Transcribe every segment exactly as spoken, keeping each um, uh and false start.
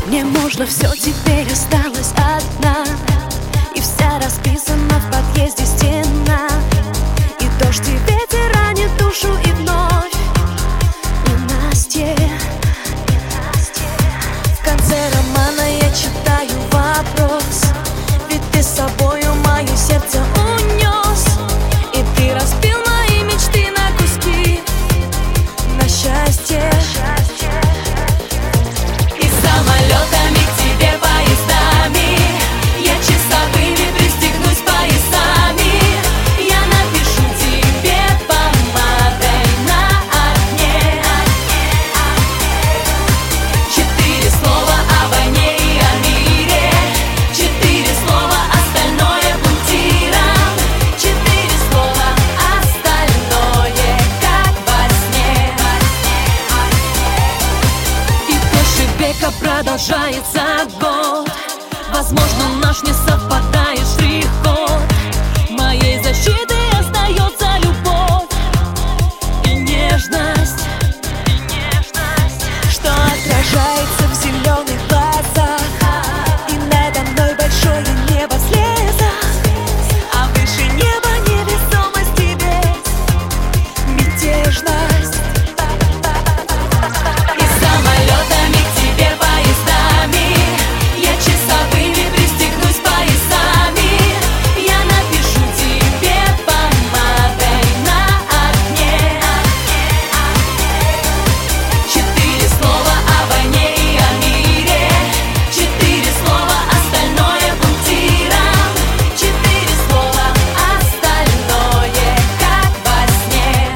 Мне можно все, теперь осталась одна, и вся расписана в подъезде стена. И дождь, и ветер ранит душу, и вновь ненастье. В конце романа я читаю вопрос, ведь ты с собою мое сердце унес, и ты разбил мои мечты на куски, на счастье. И самолетами к тебе поездами, я часовыми пристегнусь поясами. Я напишу тебе помадой на окне четыре слова о войне и о мире, четыре слова, остальное пунктиром, четыре слова, остальное как во сне. И дольше века продолжается год, возможно, наш не совпадает штрих-код. Моей защитой остается любовь и нежность, что отражается в зеленых глазах, и надо мной большое небо в слезах, а выше неба невесомость и безмятежность. И самолетами к тебе поездами, я часовыми пристегнусь поясами. Я напишу тебе помадой на окне четыре слова о войне и о мире, четыре слова, остальное пунктиром, четыре слова, остальное как во сне.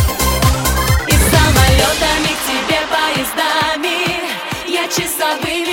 И самолетами к тебе поездами, я часовыми